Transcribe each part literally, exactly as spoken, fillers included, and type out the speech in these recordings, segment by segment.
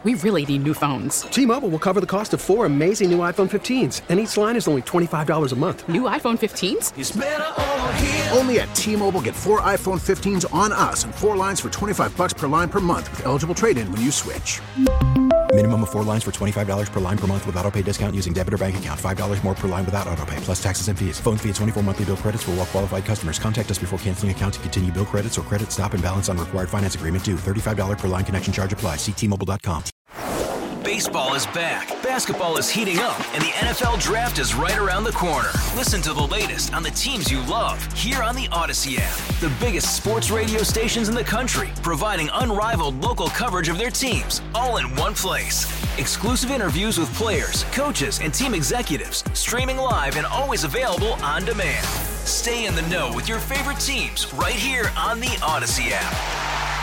We really need new phones. T-Mobile will cover the cost of four amazing new iPhone fifteens, and each line is only twenty-five dollars a month. New iPhone fifteens? It's better over here. Only at T-Mobile, get four iPhone fifteens on us and four lines for twenty-five dollars per line per month with eligible trade-in when you switch. Minimum of four lines for twenty-five dollars per line per month with autopay discount using debit or bank account. five dollars more per line without autopay, plus taxes and fees. Phone fee at twenty-four monthly bill credits for well-qualified customers. Contact us before canceling account to continue bill credits or credit stop and balance on required finance agreement due. thirty-five dollars per line connection charge applies. See T Mobile dot com. Baseball is back, basketball is heating up, and the N F L Draft is right around the corner. Listen to the latest on the teams you love here on the Odyssey app. The biggest sports radio stations in the country, providing unrivaled local coverage of their teams, all in one place. Exclusive interviews with players, coaches, and team executives, streaming live and always available on demand. Stay in the know with your favorite teams right here on the Odyssey app.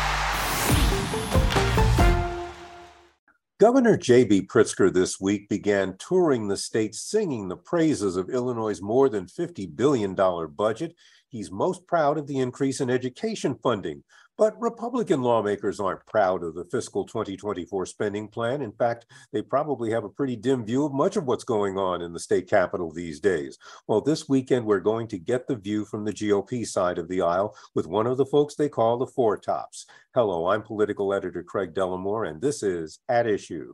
Governor J B. Pritzker this week began touring the state singing the praises of Illinois' more than fifty billion dollars budget. He's most proud of the increase in education funding. But Republican lawmakers aren't proud of the fiscal twenty twenty-four spending plan. In fact, they probably have a pretty dim view of much of what's going on in the state capitol these days. Well, this weekend, we're going to get the view from the G O P side of the aisle with one of the folks they call the Four Tops. Hello, I'm political editor Craig Dellamore, and this is At Issue.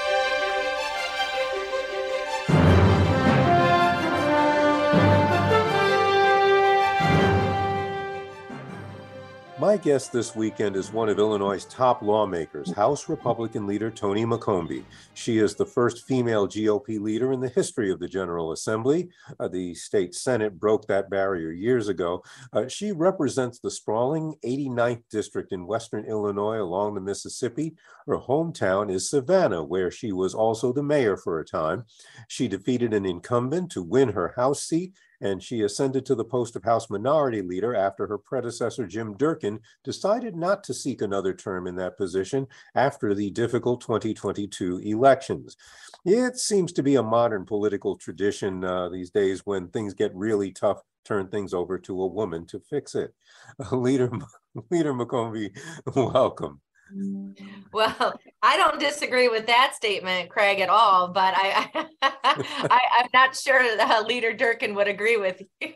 My guest this weekend is one of Illinois' top lawmakers, House Republican leader Toni McCombie. She is the first female G O P leader in the history of the General Assembly. Uh, the state Senate broke that barrier years ago. Uh, she represents the sprawling eighty-ninth district in western Illinois along the Mississippi. Her hometown is Savannah, where she was also the mayor for a time. She defeated an incumbent to win her House seat, and she ascended to the post of House Minority Leader after her predecessor, Jim Durkin, decided not to seek another term in that position after the difficult twenty twenty-two elections. It seems to be a modern political tradition uh, these days when things get really tough, turn things over to a woman to fix it. Uh, Leader, Leader McCombie, welcome. Well, I don't disagree with that statement, Craig, at all, but I, I, I I'm not sure uh, Leader Durkin would agree with you.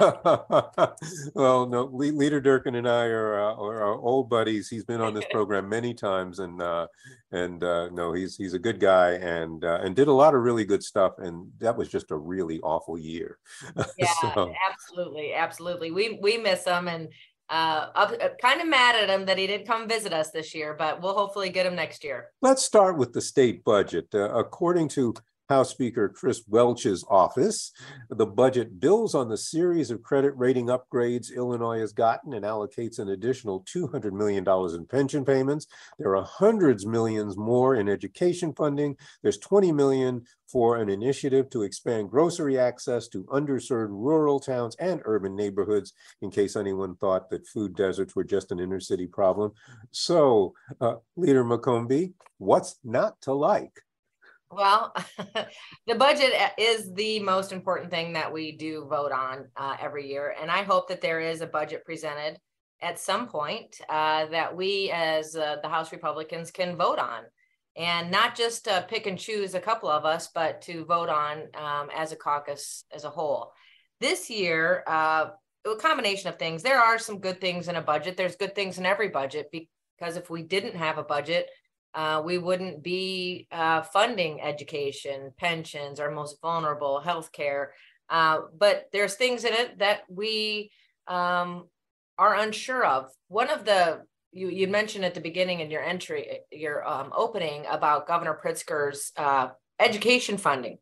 Well, no, Le- Leader Durkin and I are, uh, are, are old buddies. He's been on this program many times, and uh, and uh, no, he's he's a good guy, and uh, and did a lot of really good stuff. And that was just a really awful year. Yeah, so. absolutely, absolutely. We we miss him, and. Uh, I'm kind of mad at him that he didn't come visit us this year, but we'll hopefully get him next year. Let's start with the state budget. Uh, according to House Speaker Chris Welch's office, the budget builds on the series of credit rating upgrades Illinois has gotten and allocates an additional two hundred million dollars in pension payments. There are hundreds millions more in education funding. There's twenty million dollars for an initiative to expand grocery access to underserved rural towns and urban neighborhoods, in case anyone thought that food deserts were just an inner city problem. So, uh, Leader McCombie, what's not to like? Well, the budget is the most important thing that we do vote on uh, every year. And I hope that there is a budget presented at some point uh, that we as uh, the House Republicans can vote on. And not just uh, pick and choose a couple of us, but to vote on um, as a caucus as a whole. This year, uh, a combination of things. There are some good things in a budget. There's good things in every budget, because if we didn't have a budget, uh, we wouldn't be uh, funding education, pensions, our most vulnerable, healthcare. Uh, but there's things in it that we um, are unsure of. One of the You, you mentioned at the beginning in your entry, your um, opening about Governor Pritzker's uh, education funding.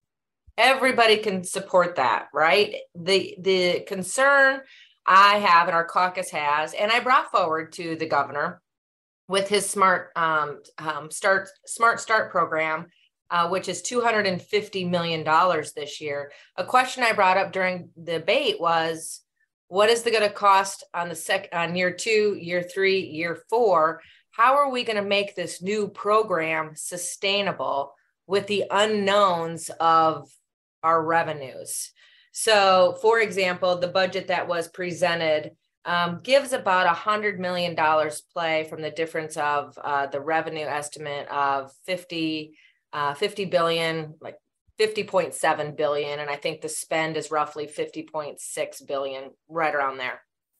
Everybody can support that, right? The the concern I have and our caucus has, and I brought forward to the governor with his smart um, um, start smart start program, uh, which is two hundred fifty million dollars this year. A question I brought up during the debate was, what is it going to cost on the sec on year two, year three, year four? How are we going to make this new program sustainable with the unknowns of our revenues? So, for example, the budget that was presented um, gives about one hundred million dollars play from the difference of uh, the revenue estimate of fifty, uh, fifty billion, like fifty point seven billion. And I think the spend is roughly fifty point six billion, right around there.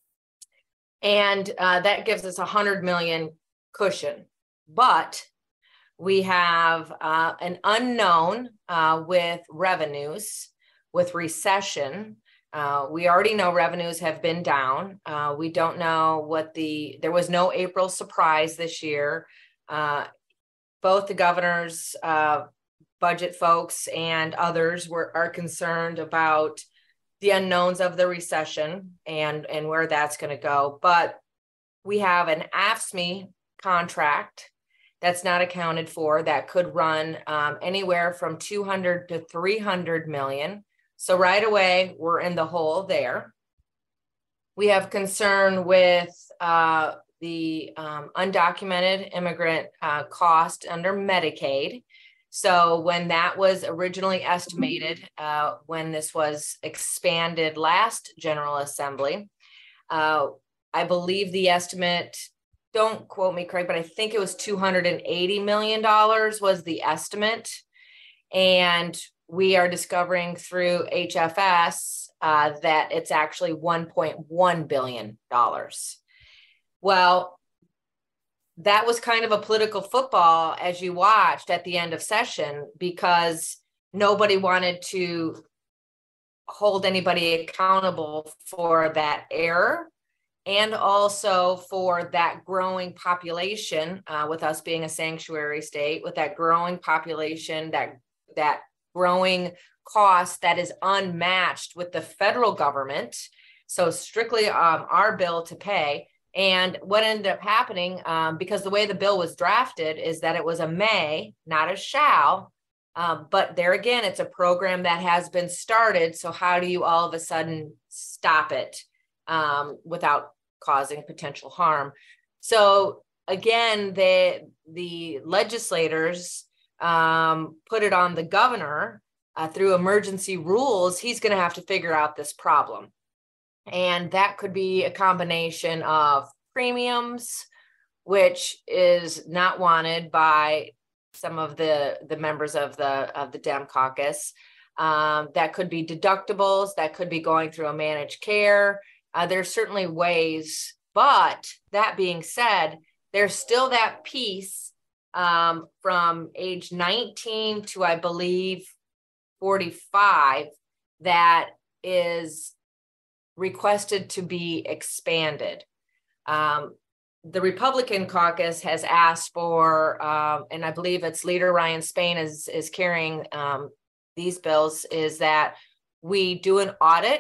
And uh, that gives us a one hundred million cushion. But we have uh, an unknown uh, with revenues, with recession. Uh, we already know revenues have been down. Uh, we don't know what the, there was no April surprise this year. Uh, both the governor's uh, budget folks and others were are concerned about the unknowns of the recession and, and where that's going to go. But we have an A F S C M E contract that's not accounted for that could run um, anywhere from two hundred to three hundred million. So right away, we're in the hole there. We have concern with uh, the um, undocumented immigrant uh, cost under Medicaid. So when that was originally estimated, uh, when this was expanded last General Assembly, uh, I believe the estimate, don't quote me, Craig, but I think it was two hundred eighty million dollars was the estimate. And we are discovering through H F S uh, that it's actually one point one billion dollars. Well, that was kind of a political football as you watched at the end of session, because nobody wanted to hold anybody accountable for that error. And also for that growing population, uh, with us being a sanctuary state, with that growing population, that that growing cost that is unmatched with the federal government. So strictly um, our bill to pay. And what ended up happening, um, because the way the bill was drafted is that it was a may, not a shall. Um, but there again, it's a program that has been started. So how do you all of a sudden stop it um, without causing potential harm? So again, the, the legislators um, put it on the governor uh, through emergency rules. He's going to have to figure out this problem. And that could be a combination of premiums, which is not wanted by some of the, the members of the, of the Dem caucus. Um, that could be deductibles, that could be going through a managed care. Uh, there's certainly ways, but that being said, there's still that piece um, from age nineteen to, I believe, forty-five that is requested to be expanded. Um, the Republican caucus has asked for, um, and I believe it's Leader Ryan Spain is, is carrying um, these bills, is that we do an audit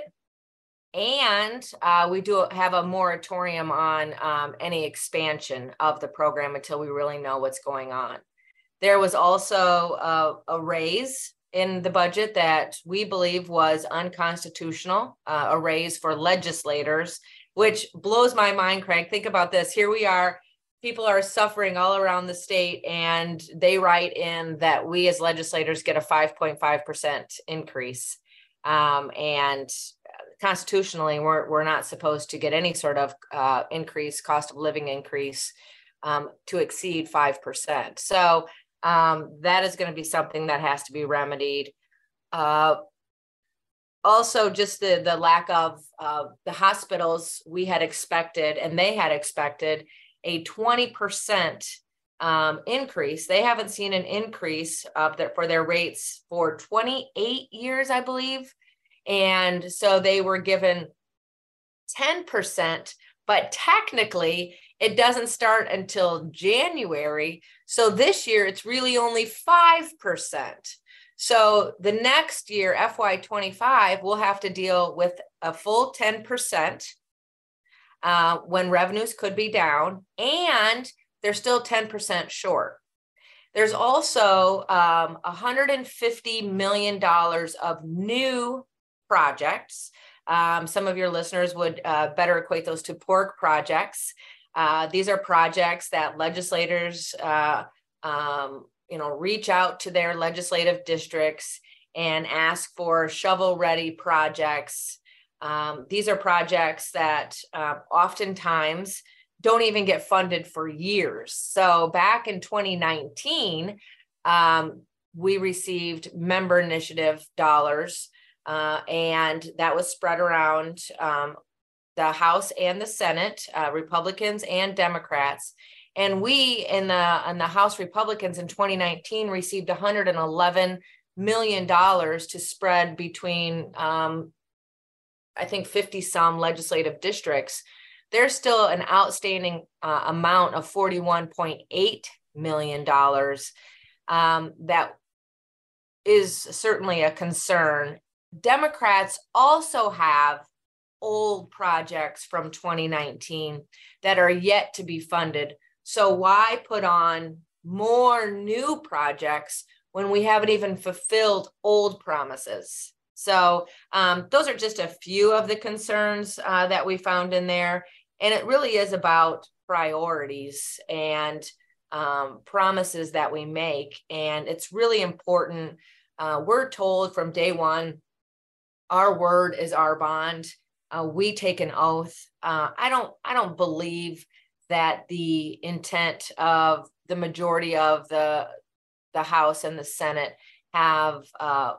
and uh, we do have a moratorium on um, any expansion of the program until we really know what's going on. There was also a, a raise in the budget that we believe was unconstitutional, uh, a raise for legislators, which blows my mind, Craig. Think about this. Here we are. People are suffering all around the state, and they write in that we as legislators get a five point five percent increase. Um, and constitutionally, we're, we're not supposed to get any sort of uh, increase, cost of living increase um, to exceed five percent. So um, that is going to be something that has to be remedied. Uh, also, just the, the lack of uh, the hospitals, we had expected, and they had expected a twenty percent um, increase. They haven't seen an increase of their, for their rates for twenty-eight years, I believe. And so they were given ten percent, but technically it doesn't start until January. So this year it's really only five percent. So the next year, F Y twenty-five, we'll have to deal with a full ten percent uh, when revenues could be down, and they're still ten percent short. There's also um, one hundred fifty million dollars of new projects. Um, some of your listeners would uh, better equate those to pork projects. Uh, these are projects that legislators, uh, um, you know, reach out to their legislative districts and ask for shovel-ready projects Um, these are projects that uh, oftentimes don't even get funded for years. So back in twenty nineteen, um, we received member initiative dollars, uh, and that was spread around um, the House and the Senate, uh, Republicans and Democrats. And we in the, in the House Republicans in twenty nineteen received one hundred eleven million dollars to spread between, um, I think, fifty some legislative districts. There's still an outstanding uh, amount of forty-one point eight million dollars um, that is certainly a concern. Democrats also have old projects from twenty nineteen that are yet to be funded. So why put on more new projects when we haven't even fulfilled old promises? So um, those are just a few of the concerns uh, that we found in there. And it really is about priorities and um, promises that we make. And it's really important. Uh, we're told from day one, our word is our bond. Uh, we take an oath. Uh, I don't, I don't believe that the intent of the majority of the, the House and the Senate have uh,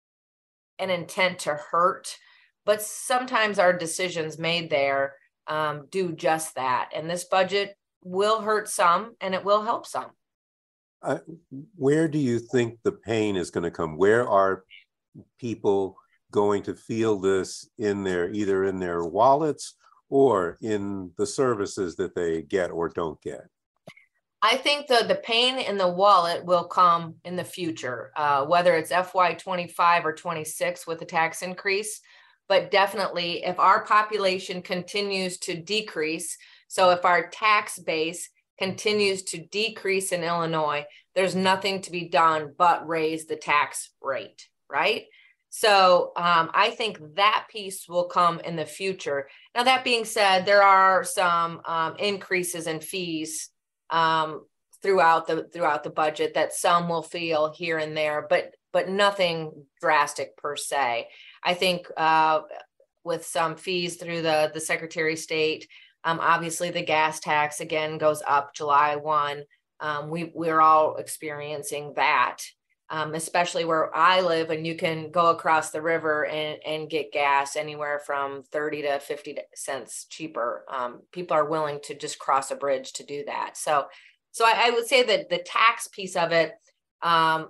an intent to hurt, but sometimes our decisions made there um, do just that. And this budget will hurt some and it will help some. Uh, where do you think the pain is going to come? Where are people going to feel this in their, either in their wallets or in the services that they get or don't get? I think the, the pain in the wallet will come in the future, uh, whether it's F Y twenty-five or twenty-six with the tax increase. But definitely, if our population continues to decrease, so if our tax base continues to decrease in Illinois, there's nothing to be done but raise the tax rate, right? So um, I think that piece will come in the future. Now, that being said, there are some um, increases in fees um, throughout the throughout the budget that some will feel here and there, but but nothing drastic per se. I think uh, with some fees through the, the Secretary of State, um, obviously the gas tax again goes up July first. Um, we, we're all experiencing that. Um, especially where I live, and you can go across the river and, and get gas anywhere from thirty to fifty cents cheaper. Um, people are willing to just cross a bridge to do that. So, so I, I would say that the tax piece of it, um,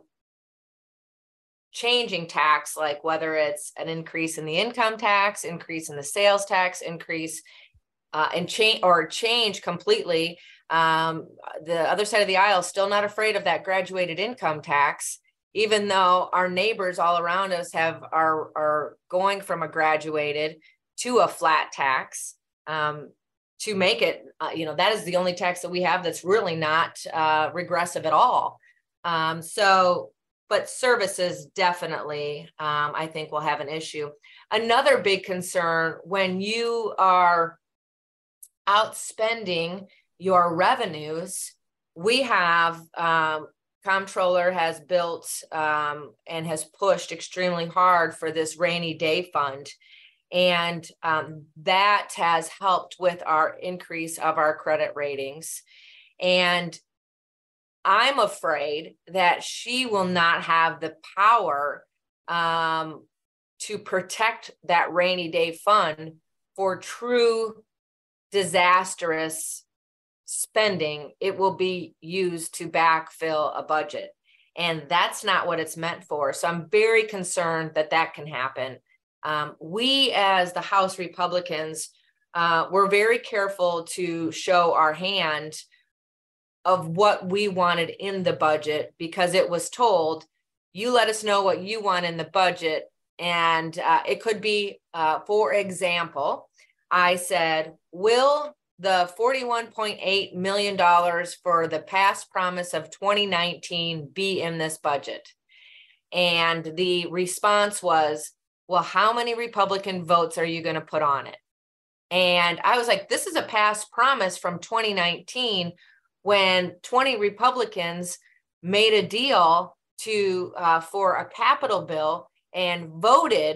changing tax, like whether it's an increase in the income tax, increase in the sales tax, increase uh, and change or change completely. Um, the other side of the aisle is still not afraid of that graduated income tax, even though our neighbors all around us have are are going from a graduated to a flat tax um, to make it, uh, you know, that is the only tax that we have that's really not uh, regressive at all. Um, so, but services definitely, um, I think, will have an issue. Another big concern when you are outspending your revenues, we have um, Comptroller has built um, and has pushed extremely hard for this rainy day fund. And um, that has helped with our increase of our credit ratings. And I'm afraid that she will not have the power um, to protect that rainy day fund for true disastrous spending. It will be used to backfill a budget. And that's not what it's meant for. So I'm very concerned that that can happen. Um, we, as the House Republicans, uh, were very careful to show our hand of what we wanted in the budget, because it was told, you let us know what you want in the budget. And uh, it could be, uh, for example, I said, will the forty-one point eight million dollars for the past promise of twenty nineteen be in this budget? And the response was, well, how many Republican votes are you going to put on it? And I was like, this is a past promise from twenty nineteen when twenty Republicans made a deal to uh, for a capital bill and voted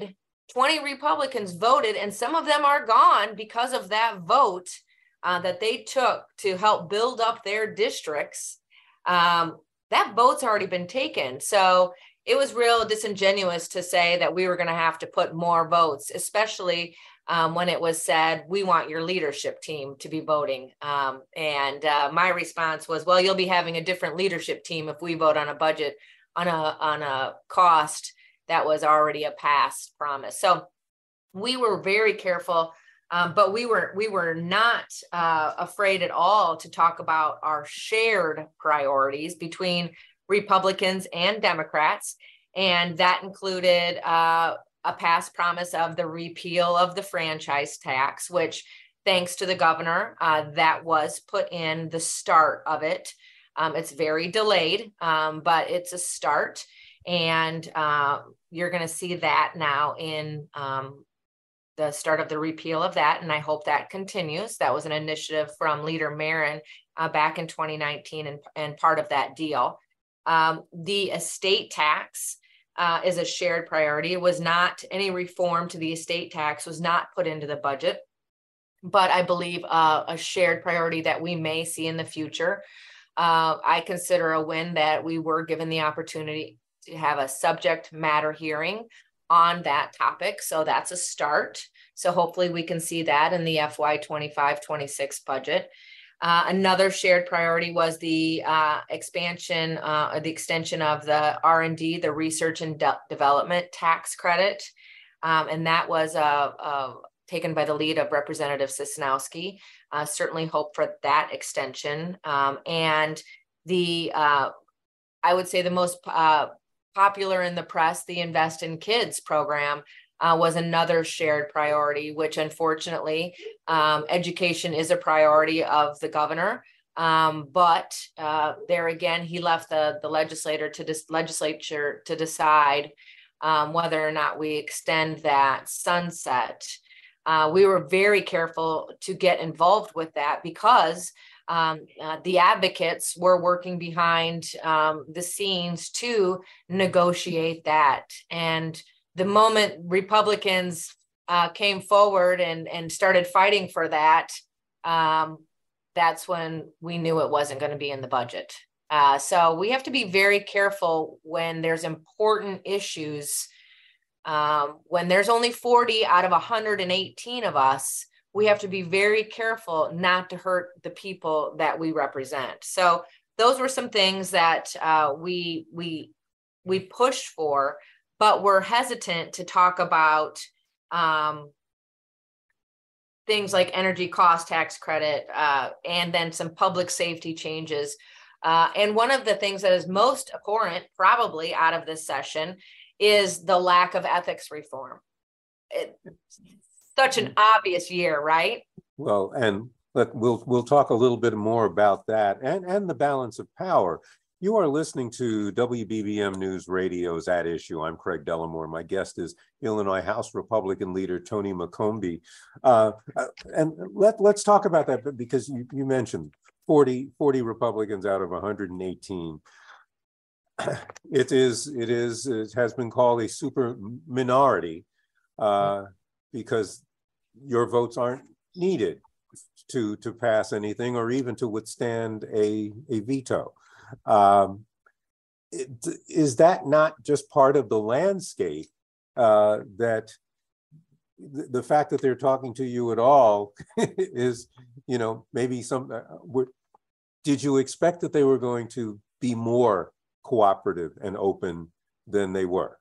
twenty Republicans voted, and some of them are gone because of that vote uh, that they took to help build up their districts. Um, that vote's already been taken. So it was real disingenuous to say that we were going to have to put more votes, especially um, when it was said, we want your leadership team to be voting. Um, and uh, my response was, well, you'll be having a different leadership team if we vote on a budget on a, on a cost that was already a past promise. So we were very careful, um, but we were we were not uh, afraid at all to talk about our shared priorities between Republicans and Democrats. And that included uh, a past promise of the repeal of the franchise tax, which thanks to the governor, uh, that was put in the start of it. Um, it's very delayed, um, but it's a start. And uh, you're going to see that now in um, the start of the repeal of that. And I hope that continues. That was an initiative from Leader Marin uh, back in twenty nineteen and, and part of that deal. Um, the estate tax uh, is a shared priority. It was not any reform to the estate tax was not put into the budget, but I believe uh, a shared priority that we may see in the future. Uh, I consider a win that we were given the opportunity to have a subject matter hearing on that topic. So that's a start. So hopefully we can see that in the F Y twenty-five twenty-six budget. Uh, another shared priority was the uh, expansion uh, or the extension of the R and D, the research and de- development tax credit. Um, and that was uh, uh, taken by the lead of Representative Sosnowski. Uh, certainly hope for that extension. Um, and the, uh, I would say the most uh, popular in the press, the Invest in Kids program, Uh, was another shared priority, which unfortunately, um, education is a priority of the governor. Um, but uh, there again, he left the, the legislator to dis- legislature to decide um, whether or not we extend that sunset. Uh, we were very careful to get involved with that because um, uh, the advocates were working behind um, the scenes to negotiate that. And the moment Republicans uh, came forward and, and started fighting for that, um, that's when we knew it wasn't going to be in the budget. Uh, so we have to be very careful when there's important issues. Um, when there's only forty out of one hundred eighteen of us, we have to be very careful not to hurt the people that we represent. So those were some things that uh, we we we pushed for. But we're hesitant to talk about um, things like energy cost tax credit uh, and then some public safety changes. Uh, and one of the things that is most abhorrent probably out of this session is the lack of ethics reform. It's such an obvious year, right? Well, and let, we'll we'll talk a little bit more about that and, and the balance of power. You are listening to W B B M News Radio's At Issue. I'm Craig Dellamore. My guest is Illinois House Republican leader Tony McCombie. Uh, and let, let's talk about that because you, you mentioned forty, forty Republicans out of one hundred eighteen. It is, it is, it has been called a super minority uh, because your votes aren't needed to, to pass anything or even to withstand a, a veto. Um, it, is that not just part of the landscape uh, that th- the fact that they're talking to you at all is, you know, maybe some, uh, were, did you expect that they were going to be more cooperative and open than they were?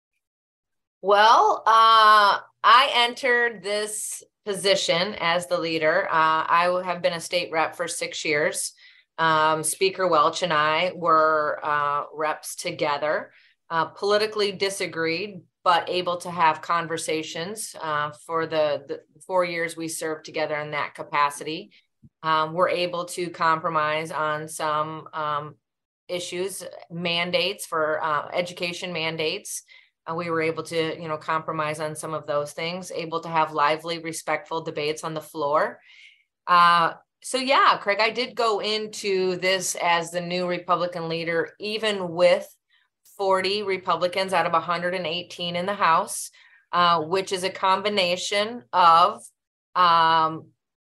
Well, uh, I entered this position as the leader. Uh, I have been a state rep for six years. Um, Speaker Welch and I were uh, reps together, uh, politically disagreed, but able to have conversations uh, for the, the four years we served together in that capacity. Um, we're able to compromise on some um, issues, mandates for uh, education mandates. Uh, we were able to, you know, compromise on some of those things, able to have lively, respectful debates on the floor. Uh, So yeah, Craig, I did go into this as the new Republican leader, even with forty Republicans out of one hundred eighteen in the House. uh, which is a combination of, um,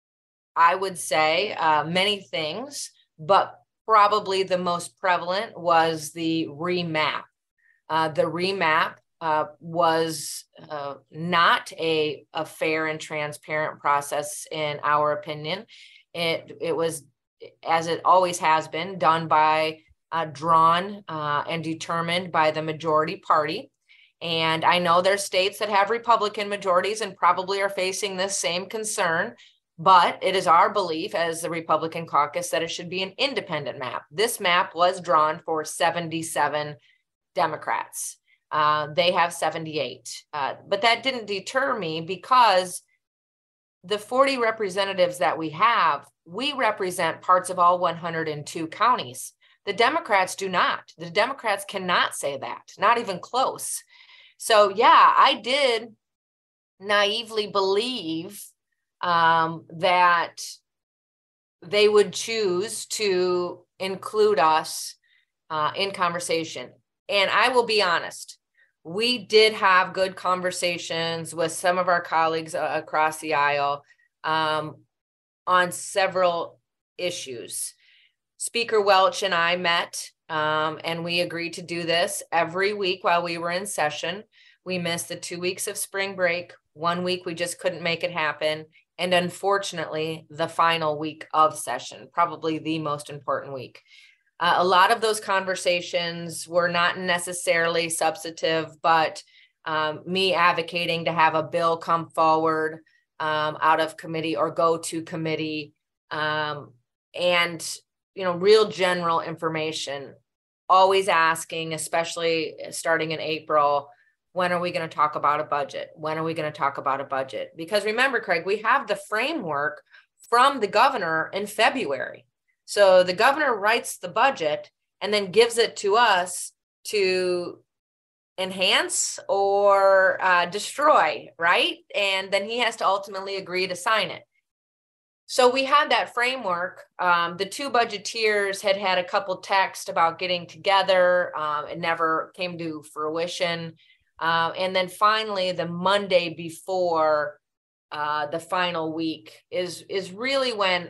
I would say, uh, many things, but probably the most prevalent was the remap. Uh, the remap uh, was uh, not a, a fair and transparent process, in our opinion. It, it was, as it always has been, done by, uh, drawn uh, and determined by the majority party. And I know there's states that have Republican majorities and probably are facing this same concern, but it is our belief as the Republican caucus that it should be an independent map. This map was drawn for seventy-seven Democrats. Uh, they have seventy-eight. Uh, but that didn't deter me, because the forty representatives that we have, we represent parts of all one hundred two counties. The Democrats do not. The Democrats cannot say that, not even close. So yeah, I did naively believe um, that they would choose to include us uh, in conversation. And I will be honest, we did have good conversations with some of our colleagues uh, across the aisle um, on several issues. Speaker Welch and I met, um, and we agreed to do this every week while we were in session. We missed the two weeks of spring break. One week we just couldn't make it happen. And unfortunately, the final week of session, probably the most important week. Uh, a lot of those conversations were not necessarily substantive, but um, me advocating to have a bill come forward um, out of committee or go to committee, um, and you know, real general information, always asking, especially starting in April, when are we going to talk about a budget? When are we going to talk about a budget? Because remember, Craig, we have the framework from the governor in February. So the governor writes the budget and then gives it to us to enhance or uh, destroy, right? And then he has to ultimately agree to sign it. So we had that framework. Um, the two budgeteers had had a couple texts about getting together. Um, it never came to fruition. Uh, and then finally, the Monday before uh, the final week is, is really when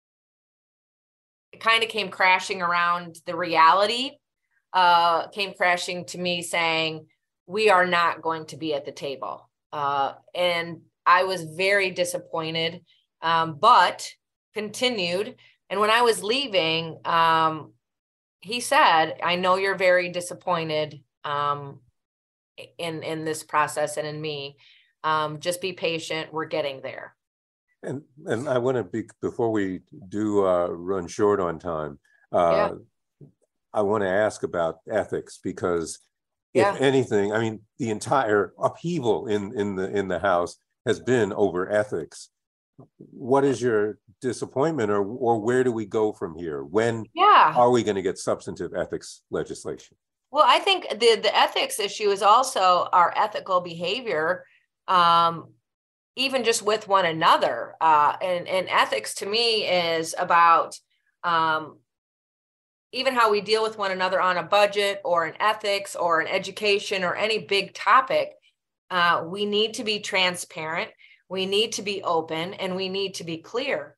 it kind of came crashing around. The reality uh, came crashing to me saying, we are not going to be at the table. Uh, and I was very disappointed. Um, but continued. And when I was leaving, um, he said, I know you're very disappointed um, in, in this process and in me. Um, just be patient. We're getting there. And and I want to be, before we do uh, run short on time, uh, yeah. I want to ask about ethics, because if yeah. anything, I mean, the entire upheaval in, in the in the House has been over ethics. What is your disappointment, or or where do we go from here? When yeah. are we going to get substantive ethics legislation? Well, I think the, the ethics issue is also our ethical behavior, um, even just with one another. Uh, and, and ethics to me is about um, even how we deal with one another on a budget or an ethics or an education or any big topic. Uh, we need to be transparent. We need to be open, and we need to be clear.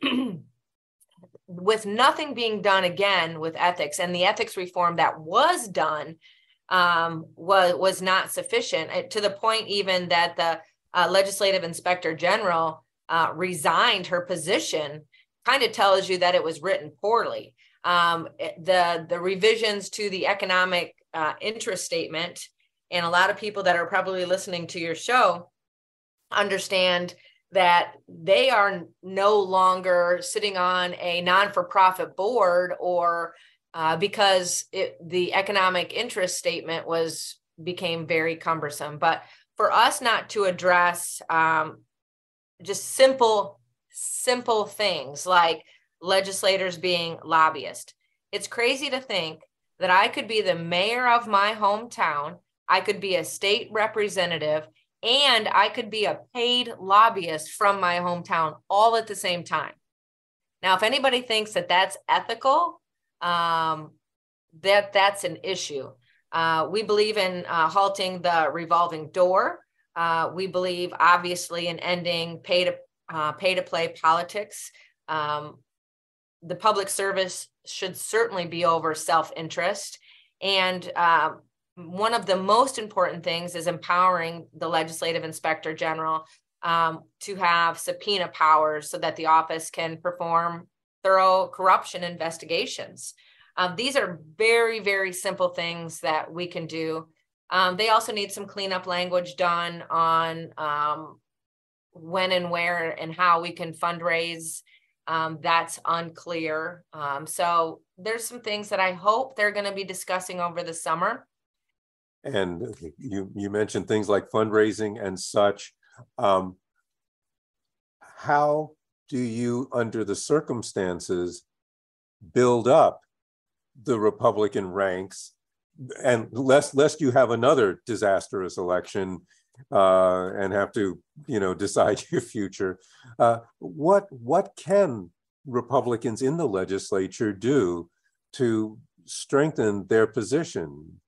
With nothing being done again with ethics, and the ethics reform that was done um, was, was not sufficient, to the point even that the uh, legislative inspector general uh, resigned her position, kind of tells you that it was written poorly. Um, the, the revisions to the economic uh, interest statement, and a lot of people that are probably listening to your show understand that they are no longer sitting on a non-for-profit board, or uh, because it, the economic interest statement was became very cumbersome. But for us not to address um, just simple, simple things like legislators being lobbyists, it's crazy to think that I could be the mayor of my hometown, I could be a state representative, and I could be a paid lobbyist from my hometown all at the same time. Now, if anybody thinks that that's ethical, um, that that's an issue. Uh, we believe in uh, halting the revolving door. Uh, we believe, obviously, in ending pay to uh, pay to play politics. Um, the public service should certainly be over self-interest. And uh, one of the most important things is empowering the legislative inspector general um, to have subpoena powers so that the office can perform thorough corruption investigations. Um, these are very, very simple things that we can do. Um, they also need some cleanup language done on um, when and where and how we can fundraise. Um, that's unclear. Um, so there's some things that I hope they're going to be discussing over the summer. And you, you mentioned things like fundraising and such. Um, how do you, under the circumstances, build up the Republican ranks, and lest lest you have another disastrous election uh, and have to, you know, decide your future? Uh, what what can Republicans in the legislature do to strengthen their position?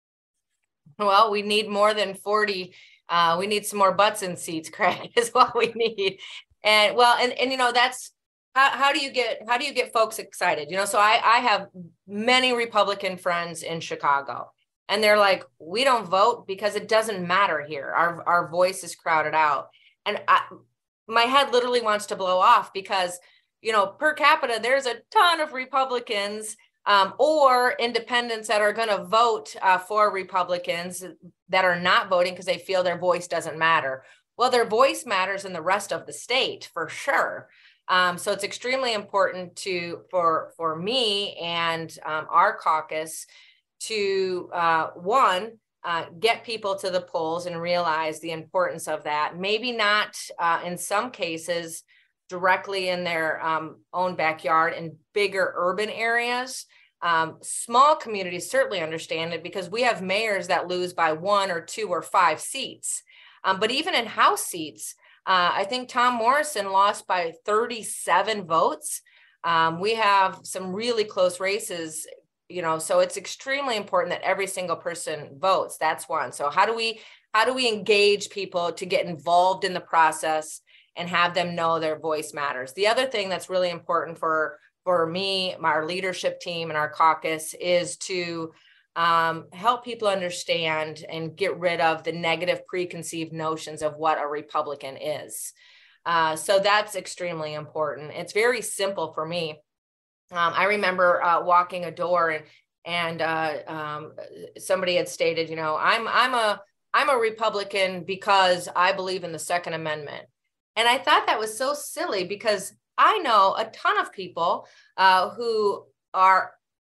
Well, we need more than forty. Uh, we need some more butts in seats, Craig, is what we need. And well, and, and you know, that's how, how do you get how do you get folks excited? You know, so I, I have many Republican friends in Chicago, and they're like, we don't vote because it doesn't matter here. Our our voice is crowded out. And I, my head literally wants to blow off because, you know, per capita, there's a ton of Republicans Um, or independents that are going to vote uh, for Republicans that are not voting because they feel their voice doesn't matter. Well, their voice matters in the rest of the state for sure. Um, so it's extremely important to for for me and um, our caucus to uh, one uh, get people to the polls and realize the importance of that. Maybe not uh, in some cases directly in their um, own backyard in bigger urban areas. Um, small communities certainly understand it because we have mayors that lose by one or two or five seats. Um, but even in House seats, uh, I think Tom Morrison lost by thirty-seven votes. Um, we have some really close races, you know, so it's extremely important that every single person votes. That's one. So how do we how do we engage people to get involved in the process and have them know their voice matters? The other thing that's really important for for me, our leadership team and our caucus is to um, help people understand and get rid of the negative preconceived notions of what a Republican is. Uh, so that's extremely important. It's very simple for me. Um, I remember uh, walking a door and and uh, um, somebody had stated, you know, I'm I'm a I'm a Republican because I believe in the Second Amendment. And I thought that was so silly because I know a ton of people uh, who are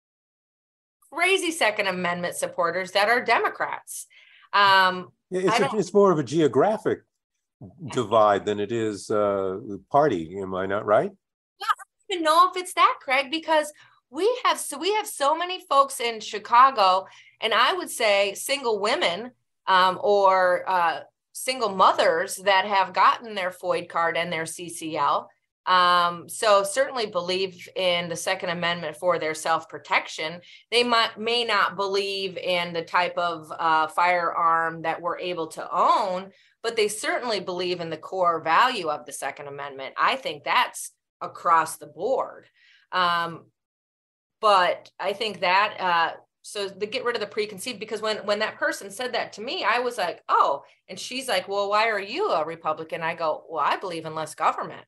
crazy Second Amendment supporters that are Democrats. Um, it's, a, it's more of a geographic divide than it is uh, party. Am I not right? I don't even know if it's that, Craig, because we have so we have so many folks in Chicago, and I would say single women um, or uh, single mothers that have gotten their F O I D card and their C C L. Um, so certainly believe in the Second Amendment for their self-protection. They might may not believe in the type of uh, firearm that we're able to own, but they certainly believe in the core value of the Second Amendment. I think that's across the board. Um, but I think that uh, so to get rid of the preconceived, because when when that person said that to me, I was like, oh, and she's like, well, why are you a Republican? I go, well, I believe in less government.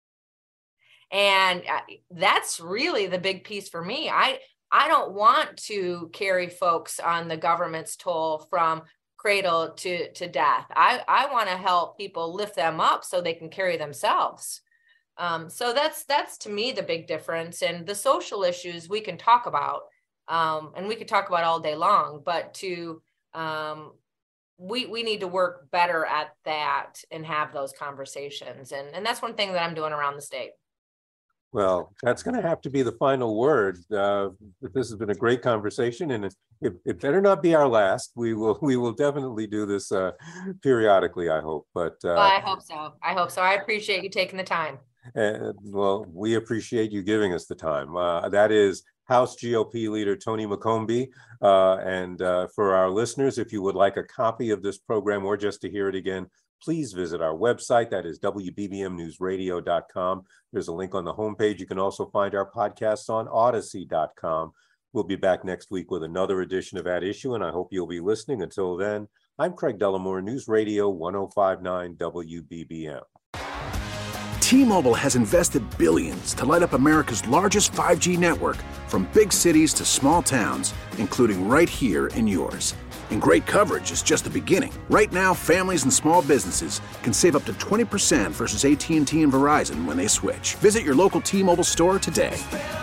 And that's really the big piece for me. I I don't want to carry folks on the government's toll from cradle to, to death. I, I want to help people lift them up so they can carry themselves. Um, so that's that's to me the big difference. And the social issues we can talk about, um, and we could talk about all day long. But to um, we we need to work better at that and have those conversations. And and that's one thing that I'm doing around the state. Well, that's going to have to be the final word. Uh, this has been a great conversation, and it, it, it better not be our last. We will we will definitely do this uh, periodically, I hope. But uh, well, I hope so. I hope so. I appreciate you taking the time. Uh, well, we appreciate you giving us the time. Uh, that is House G O P leader Tony McCombie. Uh, and uh, for our listeners, if you would like a copy of this program or just to hear it again, please visit our website. That is W B B M news radio dot com. There's a link on the homepage. You can also find our podcasts on Odyssey dot com. We'll be back next week with another edition of At Issue, and I hope you'll be listening. Until then, I'm Craig Dellamore, News Radio one oh five point nine W B B M. T-Mobile has invested billions to light up America's largest five G network, from big cities to small towns, including right here in yours. And great coverage is just the beginning. Right now, families and small businesses can save up to twenty percent versus A T and T and Verizon when they switch. Visit your local T-Mobile store today.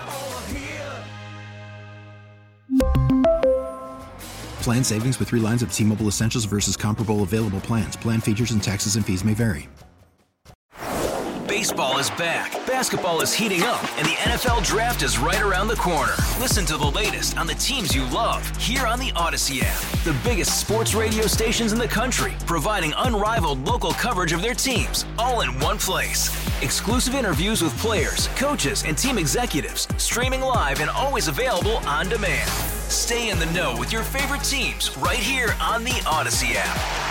Plan savings with three lines of T-Mobile Essentials versus comparable available plans. Plan features and taxes and fees may vary. Baseball is back, basketball is heating up, and the N F L Draft is right around the corner. Listen to the latest on the teams you love here on the Odyssey app. The biggest sports radio stations in the country, providing unrivaled local coverage of their teams, all in one place. Exclusive interviews with players, coaches, and team executives, streaming live and always available on demand. Stay in the know with your favorite teams right here on the Odyssey app.